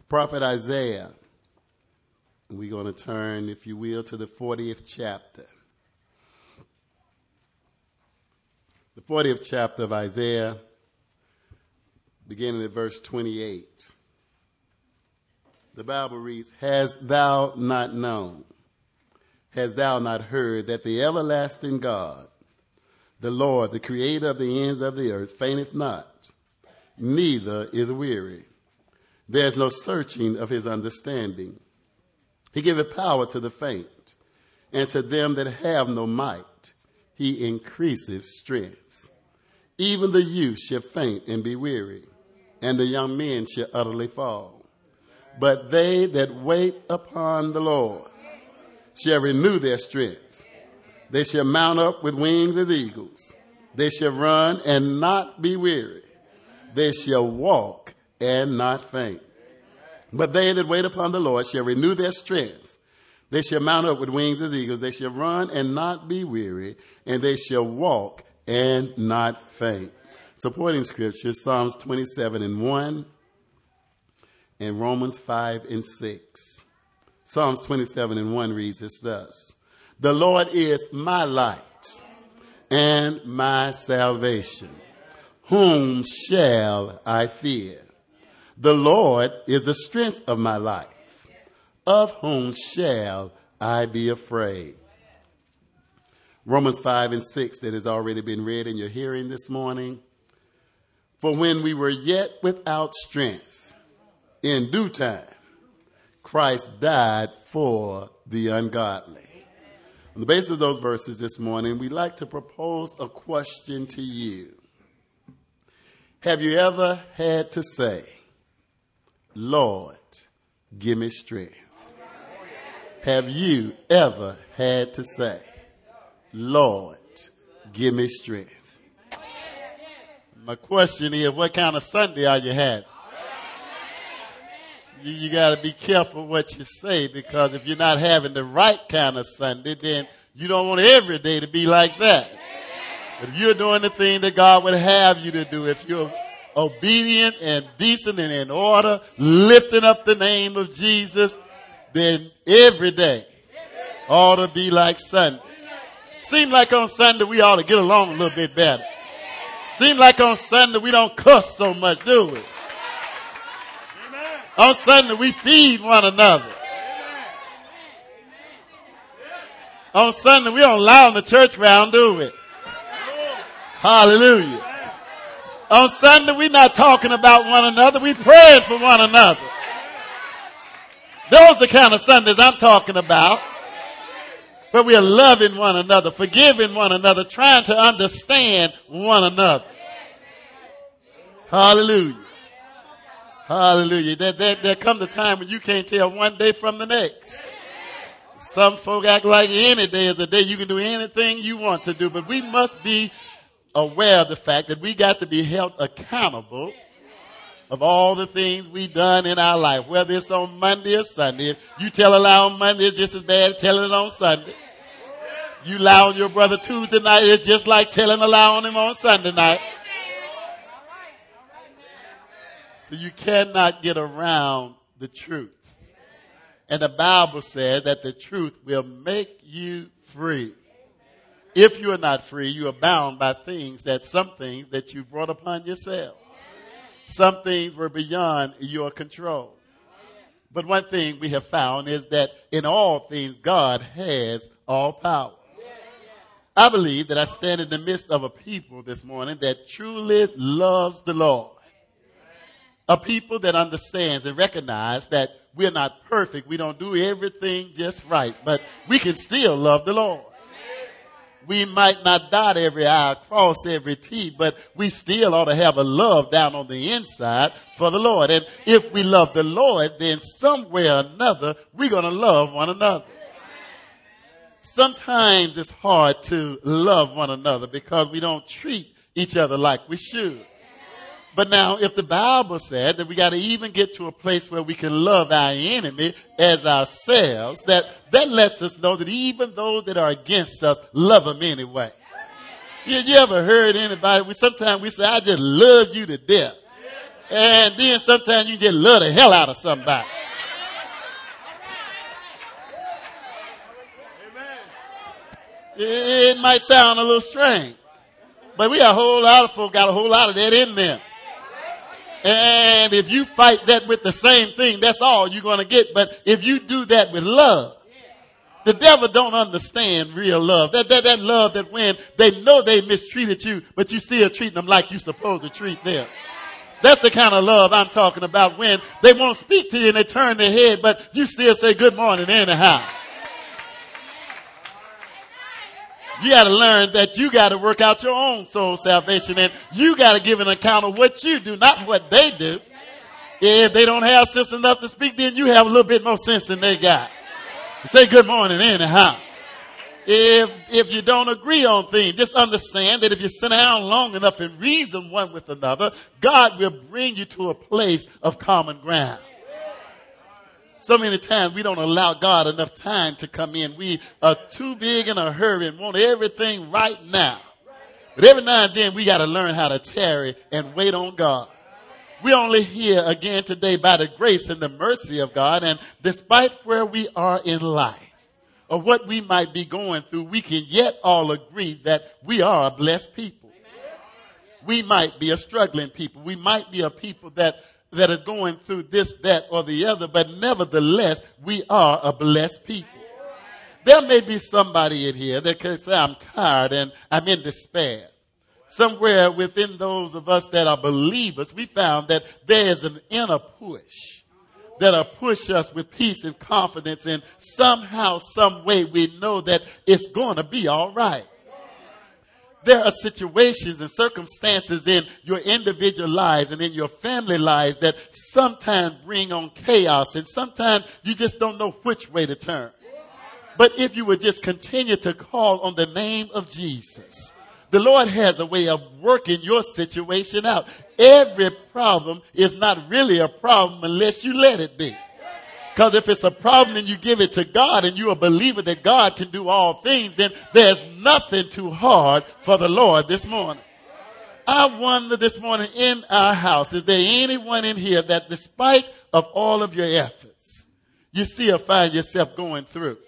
Prophet Isaiah. We're going to turn, if you will, to the 40th chapter. The 40th chapter of Isaiah, beginning at verse 28. The Bible reads, "Hast thou not known, hast thou not heard that the everlasting God, the Lord, the creator of the ends of the earth, fainteth not, neither is weary. There is no searching of his understanding. He giveth power to the faint, and to them that have no might he increaseth strength. Even the youth shall faint and be weary, and the young men shall utterly fall. But they that wait upon the Lord shall renew their strength. They shall mount up with wings as eagles. They shall run and not be weary. They shall walk and not faint. But they that wait upon the Lord shall renew their strength. They shall mount up with wings as eagles. They shall run and not be weary. And they shall walk and not faint." Supporting scriptures, Psalms 27:1 and Romans 5:6. Psalms 27:1 reads as thus: "The Lord is my light and my salvation. Whom shall I fear? The Lord is the strength of my life. Of whom shall I be afraid?" Romans 5:6 that has already been read in your hearing this morning. "For when we were yet without strength, in due time, Christ died for the ungodly." On the basis of those verses this morning, we'd like to propose a question to you. Have you ever had to say, "Lord, give me strength"? Have you ever had to say, "Lord, give me strength"? My question is, what kind of Sunday are you having? You got to be careful what you say, because if you're not having the right kind of Sunday, then you don't want every day to be like that. But if you're doing the thing that God would have you to do, if you're obedient and decent and in order, lifting up the name of Jesus, then every day ought to be like Sunday. Seems like on Sunday we ought to get along a little bit better. Seems like on Sunday we don't cuss so much, do we? On Sunday we feed one another. On Sunday we don't lie on the church ground, do we? Hallelujah. On Sunday we're not talking about one another, we praying for one another. Those are the kind of Sundays I'm talking about. Where we are loving one another, forgiving one another, trying to understand one another. Hallelujah. Hallelujah. There comes a time when you can't tell one day from the next. Some folk act like any day is a day you can do anything you want to do, but we must be aware of the fact that we got to be held accountable of all the things we've done in our life, whether it's on Monday or Sunday. If you tell a lie on Monday, it's just as bad as telling it on Sunday. You lie on your brother Tuesday night, it's just like telling a lie on him on Sunday night. So you cannot get around the truth. And the Bible says that the truth will make you free. If you are not free, you are bound by some things that you brought upon yourselves. Some things were beyond your control. But one thing we have found is that in all things, God has all power. I believe that I stand in the midst of a people this morning that truly loves the Lord. A people that understands and recognizes that we're not perfect. We don't do everything just right, but we can still love the Lord. We might not dot every I, cross every T, but we still ought to have a love down on the inside for the Lord. And if we love the Lord, then somewhere or another, we're going to love one another. Sometimes it's hard to love one another because we don't treat each other like we should. But now, if the Bible said that we got to even get to a place where we can love our enemy as ourselves, that lets us know that even those that are against us love them anyway. You ever heard anybody? Sometimes we say, "I just love you to death." And then sometimes you just love the hell out of somebody. It might sound a little strange, but we got a whole lot of folk got a whole lot of that in them. And if you fight that with the same thing, that's all you're going to get. But if you do that with love, the devil don't understand real love. That love that when they know they mistreated you, but you still treating them like you're supposed to treat them. That's the kind of love I'm talking about, when they won't speak to you and they turn their head, but you still say good morning anyhow. You got to learn that you got to work out your own soul salvation, and you got to give an account of what you do, not what they do. If they don't have sense enough to speak, then you have a little bit more sense than they got. Say good morning anyhow. If you don't agree on things, just understand that if you sit down long enough and reason one with another, God will bring you to a place of common ground. So many times we don't allow God enough time to come in. We are too big in a hurry and want everything right now. But every now and then we got to learn how to tarry and wait on God. We're only here again today by the grace and the mercy of God. And despite where we are in life or what we might be going through, we can yet all agree that we are a blessed people. We might be a struggling people. We might be a people that are going through this, that, or the other, but nevertheless, we are a blessed people. There may be somebody in here that can say, I'm tired and I'm in despair. Somewhere within those of us that are believers, we found that there is an inner push that'll push us with peace and confidence, and somehow, some way we know that it's going to be all right. There are situations and circumstances in your individual lives and in your family lives that sometimes bring on chaos, and sometimes you just don't know which way to turn. But if you would just continue to call on the name of Jesus, the Lord has a way of working your situation out. Every problem is not really a problem unless you let it be. Because if it's a problem and you give it to God and you're a believer that God can do all things, then there's nothing too hard for the Lord this morning. I wonder this morning in our house, is there anyone in here that despite of all of your efforts, you still find yourself going through?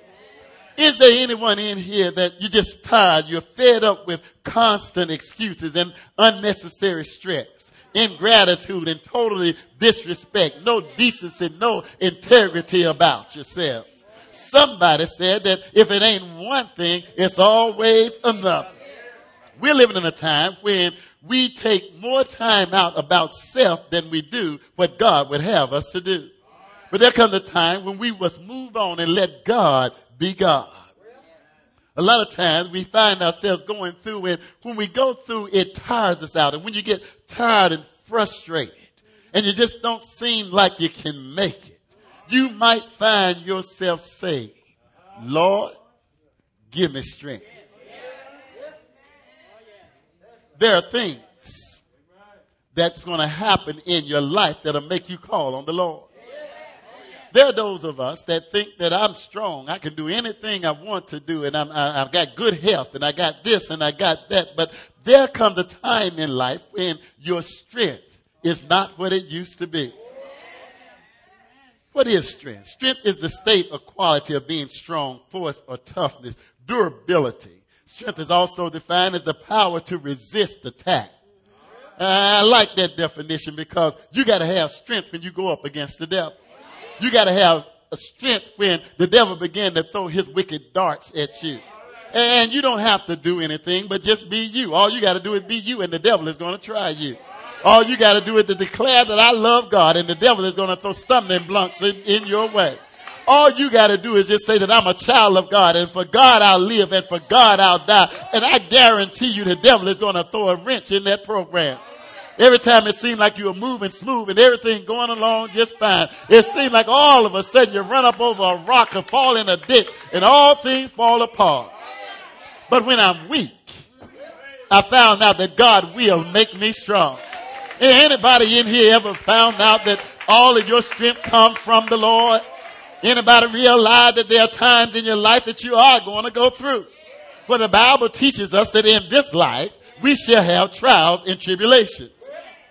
Is there anyone in here that you're just tired, you're fed up with constant excuses and unnecessary stress? Ingratitude and totally disrespect, no decency, no integrity about yourselves. Somebody said that if it ain't one thing, it's always another. We're living in a time when we take more time out about self than we do what God would have us to do. But there comes a time when we must move on and let God be God. A lot of times we find ourselves going through it. When we go through, it tires us out. And when you get tired and frustrated and you just don't seem like you can make it, you might find yourself saying, Lord, give me strength. There are things that's going to happen in your life that'll make you call on the Lord. There are those of us that think that I'm strong. I can do anything I want to do, and I've got good health, and I got this, and I got that. But there comes a time in life when your strength is not what it used to be. What is strength? Strength is the state or quality of being strong, force, or toughness, durability. Strength is also defined as the power to resist attack. I like that definition because you got to have strength when you go up against the devil. You got to have a strength when the devil began to throw his wicked darts at you. And you don't have to do anything but just be you. All you got to do is be you, and the devil is going to try you. All you got to do is to declare that I love God, and the devil is going to throw stumbling blocks in your way. All you got to do is just say that I'm a child of God, and for God I'll live, and for God I'll die. And I guarantee you the devil is going to throw a wrench in that program. Every time it seemed like you were moving smooth and everything going along just fine, it seemed like all of a sudden you run up over a rock or fall in a ditch and all things fall apart. But when I'm weak, I found out that God will make me strong. Anybody in here ever found out that all of your strength comes from the Lord? Anybody realize that there are times in your life that you are going to go through? For the Bible teaches us that in this life, we shall have trials and tribulations.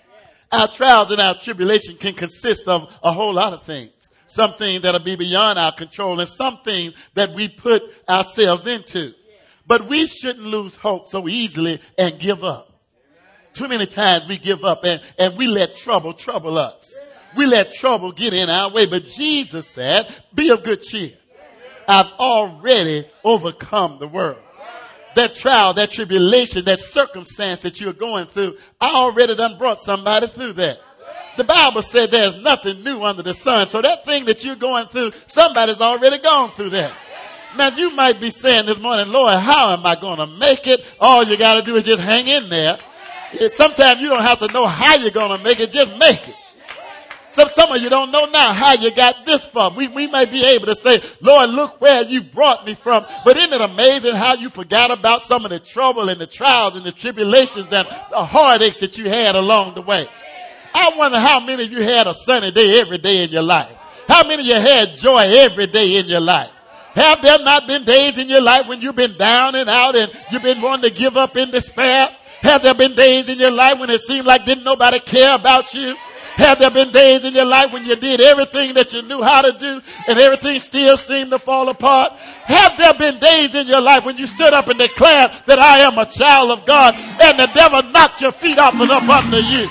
Our trials and our tribulation can consist of a whole lot of things. Some things that'll be beyond our control and some things that we put ourselves into. But we shouldn't lose hope so easily and give up. Too many times we give up and we let trouble us. We let trouble get in our way. But Jesus said, be of good cheer. I've already overcome the world. That trial, that tribulation, that circumstance that you're going through, I already done brought somebody through that. The Bible said there's nothing new under the sun. So that thing that you're going through, somebody's already gone through that. Now you might be saying this morning, Lord, how am I going to make it? All you got to do is just hang in there. Sometimes you don't have to know how you're going to make it, just make it. Some of you don't know now how you got this far. We may be able to say, Lord, look where you brought me from. But isn't it amazing how you forgot about some of the trouble and the trials and the tribulations and the heartaches that you had along the way? I wonder how many of you had a sunny day every day in your life. How many of you had joy every day in your life? Have there not been days in your life when you've been down and out and you've been wanting to give up in despair? Have there been days in your life when it seemed like didn't nobody care about you? Have there been days in your life when you did everything that you knew how to do and everything still seemed to fall apart? Have there been days in your life when you stood up and declared that I am a child of God and the devil knocked your feet off and up under you?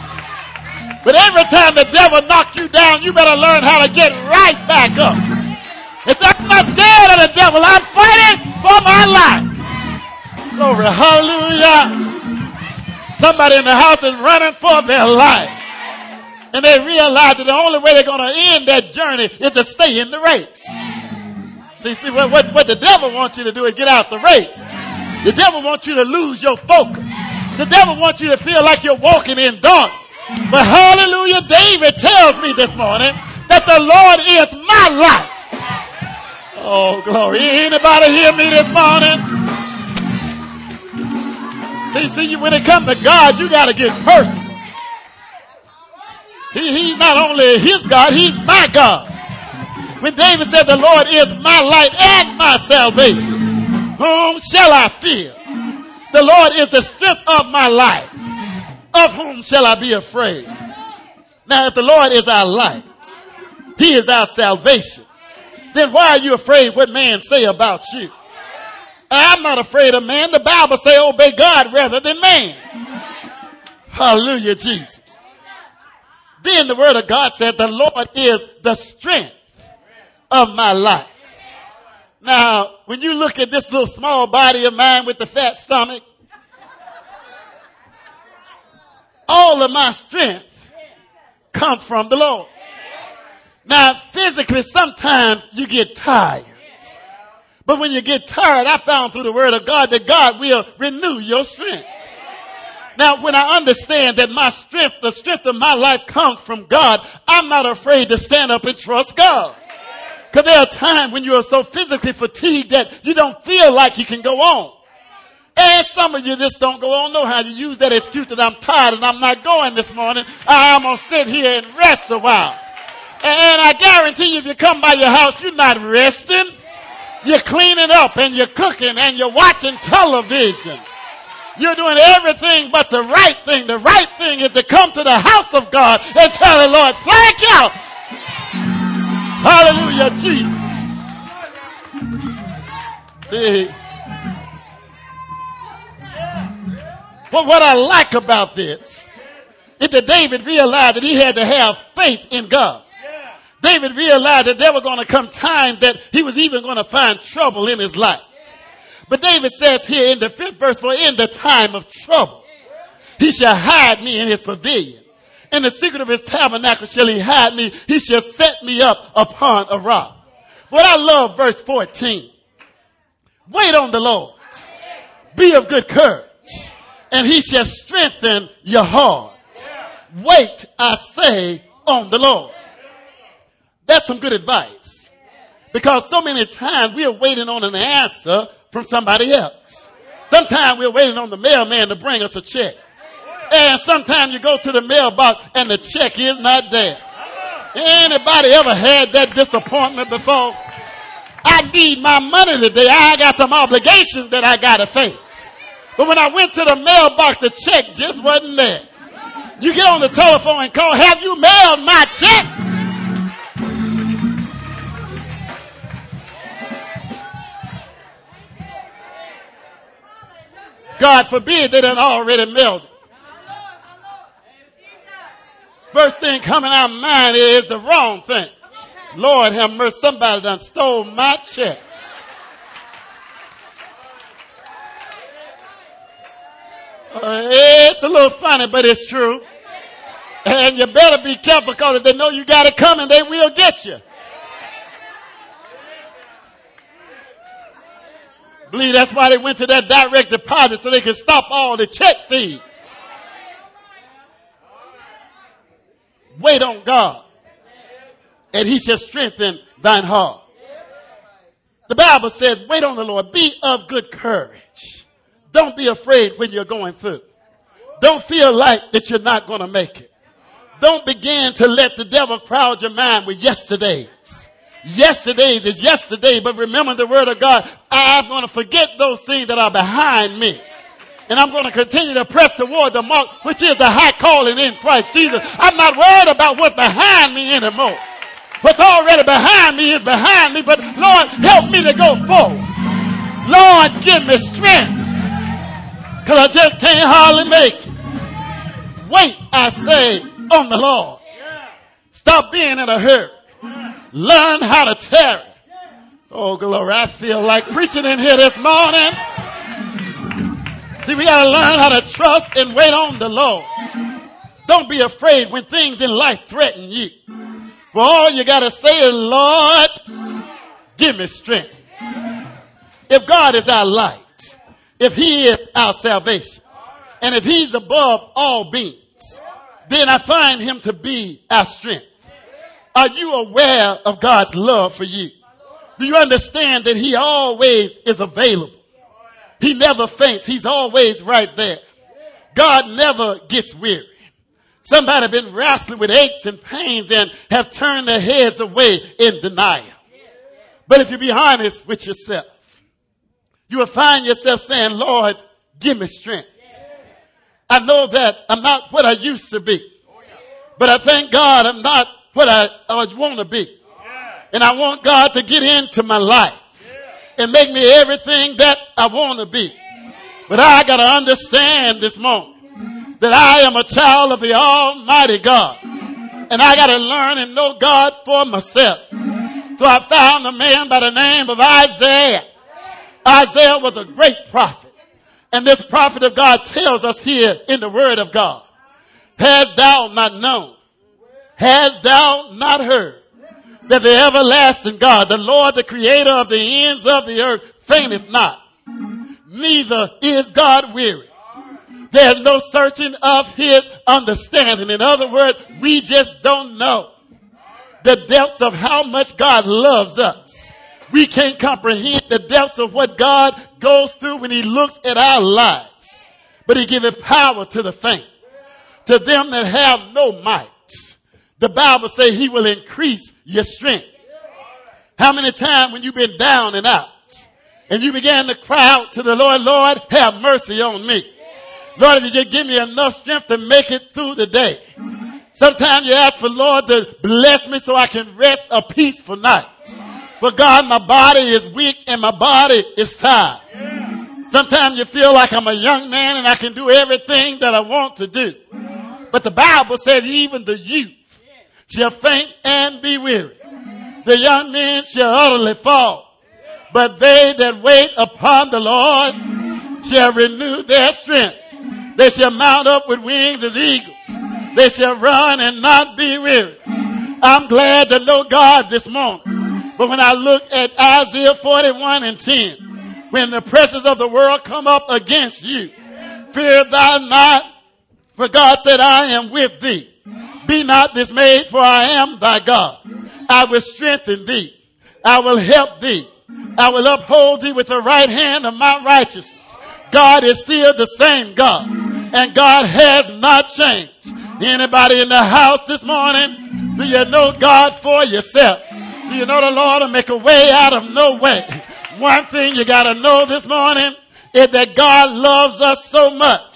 But every time the devil knocks you down, you better learn how to get right back up. It's I'm not scared of the devil. I'm fighting for my life. Glory, hallelujah. Somebody in the house is running for their life. And they realize that the only way they're going to end that journey is to stay in the race. See what the devil wants you to do is get out the race. The devil wants you to lose your focus. The devil wants you to feel like you're walking in darkness. But hallelujah, David tells me this morning that the Lord is my life. Oh, glory. Anybody hear me this morning? See, when it comes to God, you got to get personal. He's not only his God, he's my God. When David said the Lord is my light and my salvation, whom shall I fear? The Lord is the strength of my life. Of whom shall I be afraid? Now, if the Lord is our light, he is our salvation, then why are you afraid what man say about you? I'm not afraid of man. The Bible says obey God rather than man. Hallelujah, Jesus. Then the word of God said the Lord is the strength of my life. Now, when you look at this little small body of mine with the fat stomach, all of my strength comes from the Lord. Now, physically, sometimes you get tired. But when you get tired, I found through the word of God that God will renew your strength. Now, when I understand that my strength, the strength of my life comes from God, I'm not afraid to stand up and trust God. Because there are times when you are so physically fatigued that you don't feel like you can go on. And some of you just don't go on. Know how you use that excuse that I'm tired and I'm not going this morning. I'm going to sit here and rest a while. And I guarantee you, if you come by your house, you're not resting. You're cleaning up and you're cooking and you're watching television. You're doing everything but the right thing. The right thing is to come to the house of God and tell the Lord, thank you. Hallelujah, Jesus. See, but what I like about this is that David realized that he had to have faith in God. David realized that there were going to come times that he was even going to find trouble in his life. But David says here in the 5th verse, for in the time of trouble, he shall hide me in his pavilion. In the secret of his tabernacle shall he hide me. He shall set me up upon a rock. But I love verse 14. Wait on the Lord. Be of good courage. And he shall strengthen your heart. Wait, I say, on the Lord. That's some good advice. Because so many times we are waiting on an answer from somebody else. Sometimes we're waiting on the mailman to bring us a check. And sometimes you go to the mailbox and the check is not there. Anybody ever had that disappointment before? I need my money today. I got some obligations that I got to face. But when I went to the mailbox, the check just wasn't there. You get on the telephone and call, have you mailed my check? God forbid they done already mailed it. First thing coming out of mind is the wrong thing. Lord have mercy, somebody done stole my check. It's a little funny, but it's true. And you better be careful, because if they know you got it coming, they will get you. Believe that's why they went to that direct deposit, so they could stop all the check thieves. Wait on God, and he shall strengthen thine heart. The Bible says, wait on the Lord. Be of good courage. Don't be afraid when you're going through. Don't feel like that you're not going to make it. Don't begin to let the devil crowd your mind with yesterdays. Yesterdays is yesterday, but remember the word of God. I'm going to forget those things that are behind me. And I'm going to continue to press toward the mark, which is the high calling in Christ Jesus. I'm not worried about what's behind me anymore. What's already behind me is behind me, but Lord, help me to go forward. Lord, give me strength, because I just can't hardly make it. Wait, I say, on the Lord. Stop being in a hurry. Learn how to tarry. Oh, glory. I feel like preaching in here this morning. See, we got to learn how to trust and wait on the Lord. Don't be afraid when things in life threaten you. For all you got to say is, Lord, give me strength. If God is our light, if he is our salvation, and if he's above all beings, then I find him to be our strength. Are you aware of God's love for you? Do you understand that he always is available? He never faints. He's always right there. God never gets weary. Somebody been wrestling with aches and pains and have turned their heads away in denial. But if you be honest with yourself, you will find yourself saying, Lord, give me strength. I know that I'm not what I used to be, but I thank God I'm not what I want to be. And I want God to get into my life and make me everything that I want to be. But I got to understand this moment that I am a child of the Almighty God. And I got to learn and know God for myself. So I found a man by the name of Isaiah. Isaiah was a great prophet. And this prophet of God tells us here in the word of God, hast thou not known? Hast thou not heard that the everlasting God, the Lord, the creator of the ends of the earth, fainteth not, neither is God weary. There's no searching of his understanding. In other words, we just don't know the depths of how much God loves us. We can't comprehend the depths of what God goes through when he looks at our lives. But he giveth power to the faint, to them that have no might. The Bible says he will increase your strength. How many times when you've been down and out and you began to cry out to the Lord, Lord, have mercy on me. Lord, if you just give me enough strength to make it through the day. Sometimes you ask for Lord to bless me so I can rest a peaceful night. For God, my body is weak and my body is tired. Sometimes you feel like I'm a young man and I can do everything that I want to do. But the Bible says even the youth shall faint and be weary. The young men shall utterly fall. But they that wait upon the Lord shall renew their strength. They shall mount up with wings as eagles. They shall run and not be weary. I'm glad to know God this morning. But when I look at Isaiah 41 and 10, when the pressures of the world come up against you, fear thou not, for God said, I am with thee. Be not dismayed, for I am thy God. I will strengthen thee. I will help thee. I will uphold thee with the right hand of my righteousness. God is still the same God, and God has not changed. Anybody in the house this morning, do you know God for yourself? Do you know the Lord will make a way out of no way? One thing you got to know this morning is that God loves us so much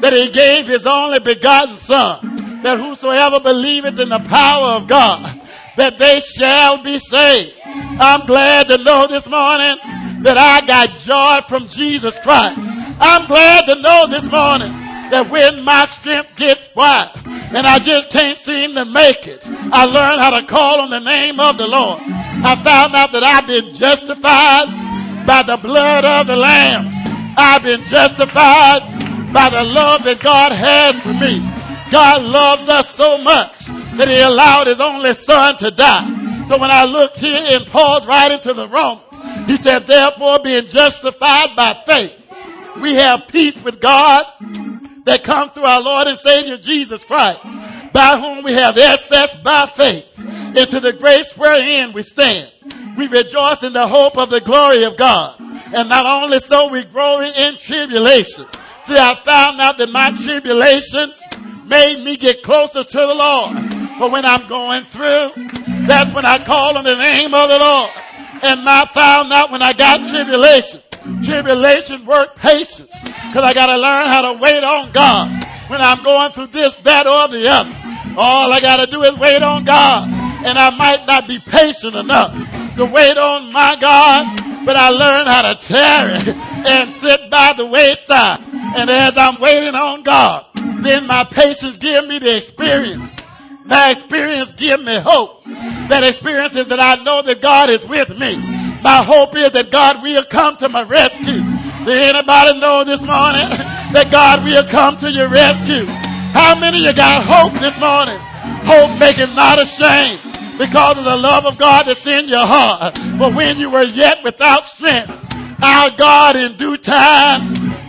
that he gave his only begotten Son, that whosoever believeth in the power of God, that they shall be saved. I'm glad to know this morning that I got joy from Jesus Christ. I'm glad to know this morning that when my strength gets quiet and I just can't seem to make it, I learned how to call on the name of the Lord. I found out that I've been justified by the blood of the Lamb. I've been justified by the love that God has for me. God loves us so much that he allowed his only Son to die. So when I look here in Paul's writing to the Romans, he said, therefore being justified by faith, we have peace with God that comes through our Lord and Savior Jesus Christ, by whom we have access by faith into the grace wherein we stand. We rejoice in the hope of the glory of God. And not only so, we glory in tribulation. See, I found out that my tribulations made me get closer to the Lord. But when I'm going through, that's when I call on the name of the Lord. And I found out when I got tribulation work patience. Because I got to learn how to wait on God when I'm going through this, that, or the other. All I got to do is wait on God. And I might not be patient enough to wait on my God, but I learned how to tarry and sit by the wayside. And as I'm waiting on God, then my patience give me the experience. My experience give me hope. That experience is that I know that God is with me. My hope is that God will come to my rescue. Did anybody know this morning that God will come to your rescue? How many of you got hope this morning? Hope maketh not ashamed, because of the love of God that's in your heart. But when you were yet without strength, our God in due time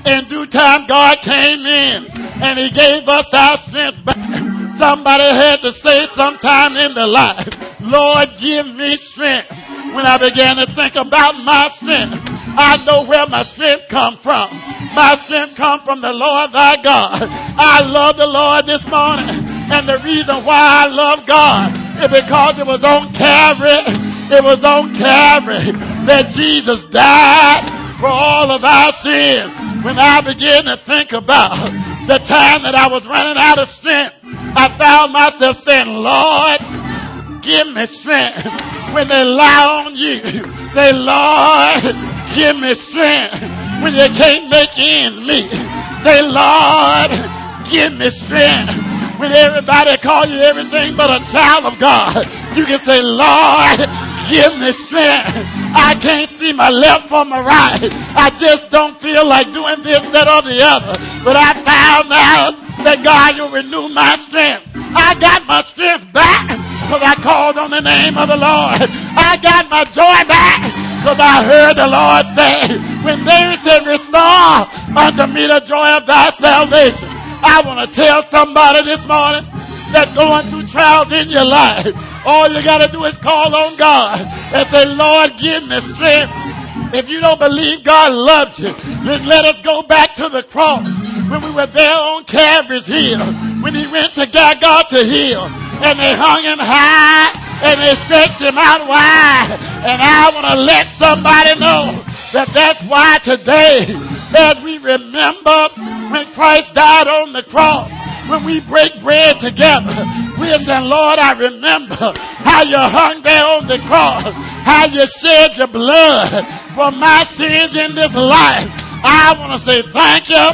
God came in and he gave us our strength back. Somebody had to say sometime in their life, Lord, give me strength. When I began to think about my strength, I know where my strength come from. My strength come from the Lord thy God. I love the Lord this morning. And the reason why I love God is because it was on Calvary. It was on Calvary that Jesus died for all of our sins. When I began to think about the time that I was running out of strength, I found myself saying, Lord, give me strength. When they lie on you, say, Lord, give me strength. When you can't make ends meet, say, Lord, give me strength. When everybody call you everything but a child of God, you can say, Lord, give me strength. I can't see my left from my right. I just don't feel like doing this, that, or the other. But I found out that God will renew my strength. I got my strength back because I called on the name of the Lord. I got my joy back because I heard the Lord say, when David said, restore unto me the joy of thy salvation. I want to tell somebody this morning that going through trials in your life, all you got to do is call on God and say, Lord, give me strength. If you don't believe God loved you, then let us go back to the cross. When we were there on Calvary's hill, when he went to Golgotha hill, and they hung him high, and they stretched him out wide. And I want to let somebody know that that's why today, as we remember when Christ died on the cross, when we break bread together, we're saying, Lord, I remember how you hung there on the cross, how you shed your blood for my sins in this life. I want to say thank you.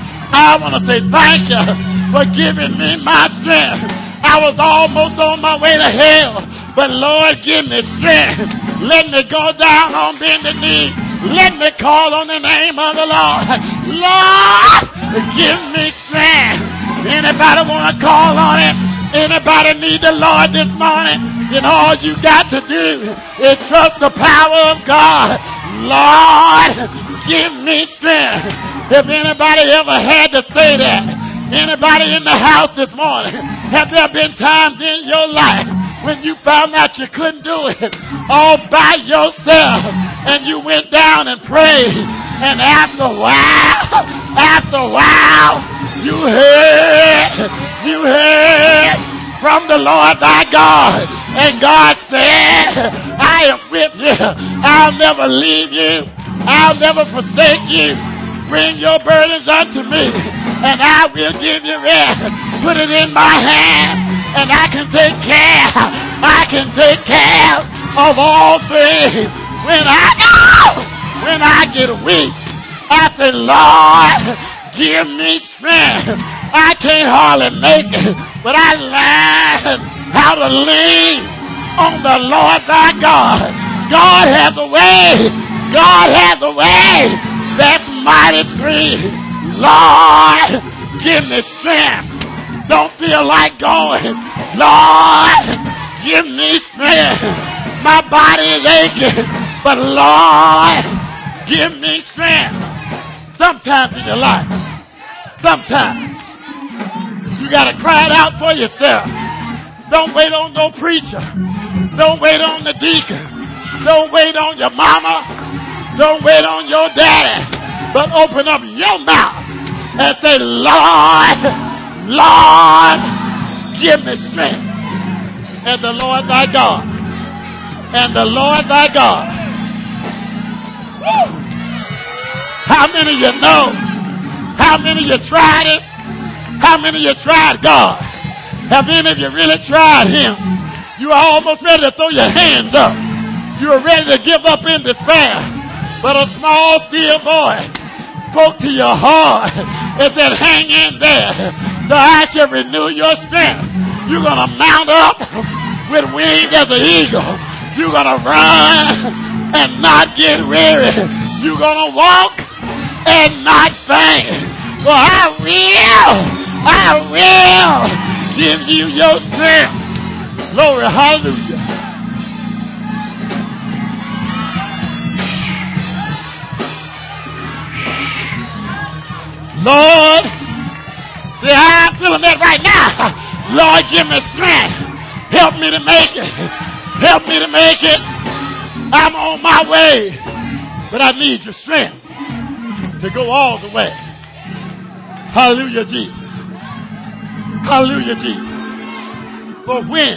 I want to say thank you for giving me my strength. I was almost on my way to hell, but Lord, give me strength. Let me go down on bended knee. Let me call on the name of the Lord. Lord, give me strength. Anybody want to call on it? Anybody need the Lord this morning? Then all you got to do is trust the power of God. Lord, give me strength. If anybody ever had to say that, anybody in the house this morning, have there been times in your life when you found out you couldn't do it all by yourself and you went down and prayed, and after a while, you heard from the Lord thy God, and God said, I am with you. I'll never leave you. I'll never forsake you. Bring your burdens unto me, and I will give you rest. Put it in my hand, and I can take care. I can take care of all things. When I get weak, I say, Lord, give me strength. I can't hardly make it, but I learned how to lean on the Lord thy God. God has a way. God has a way that's mighty sweet. Lord, give me strength. Don't feel like going. Lord, give me strength. My body is aching, but Lord, give me strength. Sometimes in your life, sometimes you got to cry it out for yourself. Don't wait on no preacher. Don't wait on the deacon. Don't wait on your mama. Don't wait on your daddy. But open up your mouth and say, Lord, Lord, give me strength. And the Lord thy God. And the Lord thy God. Woo. How many of you know? How many of you tried it? How many of you tried God? Have any of you really tried him? You are almost ready to throw your hands up. You are ready to give up in despair. But a small, still voice spoke to your heart and said, hang in there, so I shall renew your strength. You're going to mount up with wings as an eagle. You're going to run and not get weary. You're going to walk and not faint. For I will give you your strength. Glory, hallelujah. Lord, see how I'm feeling that right now. Lord, give me strength. Help me to make it. Help me to make it. I'm on my way. But I need your strength to go all the way. Hallelujah, Jesus. Hallelujah, Jesus. But when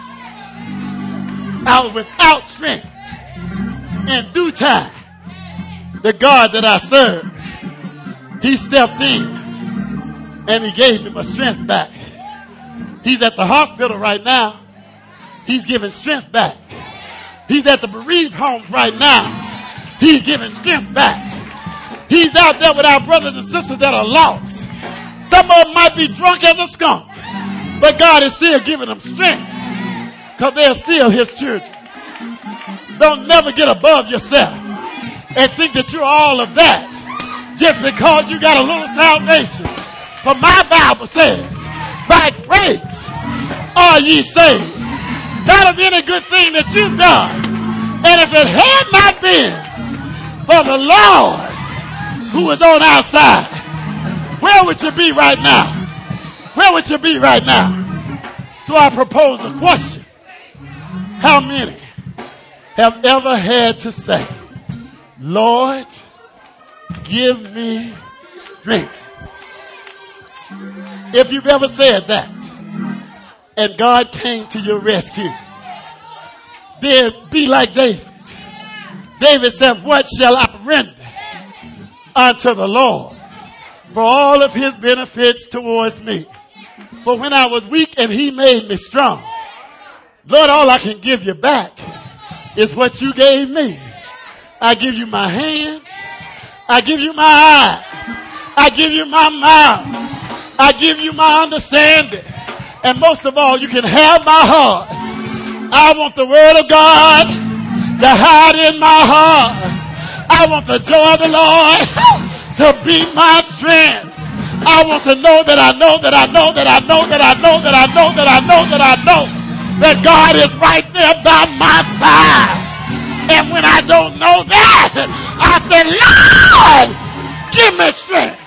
I was without strength, in due time, the God that I serve, he stepped in and he gave me my strength back. He's at the hospital right now. He's giving strength back. He's at the bereaved homes right now. He's giving strength back. He's out there with our brothers and sisters that are lost. Some of them might be drunk as a skunk, but God is still giving them strength because they're still his children. Don't never get above yourself and think that you're all of that just because you got a little salvation. For my Bible says, by grace are ye saved, not of any good thing that you've done. And if it had not been for the Lord who is on our side, where would you be right now? Where would you be right now? So I propose a question. How many have ever had to say, Lord, give me strength? If you've ever said that and God came to your rescue, then be like David. David said, what shall I render unto the Lord for all of his benefits towards me? For when I was weak and he made me strong, Lord, all I can give you back is what you gave me. I give you my hands. I give you my eyes. I give you my mouth. I give you my understanding. And most of all, you can have my heart. I want the word of God to hide in my heart. I want the joy of the Lord to be my strength. I want to know that I know that I know that I know that I know that I know that I know that I know that God is right there by my side. And when I don't know that, I say, Lord, give me strength.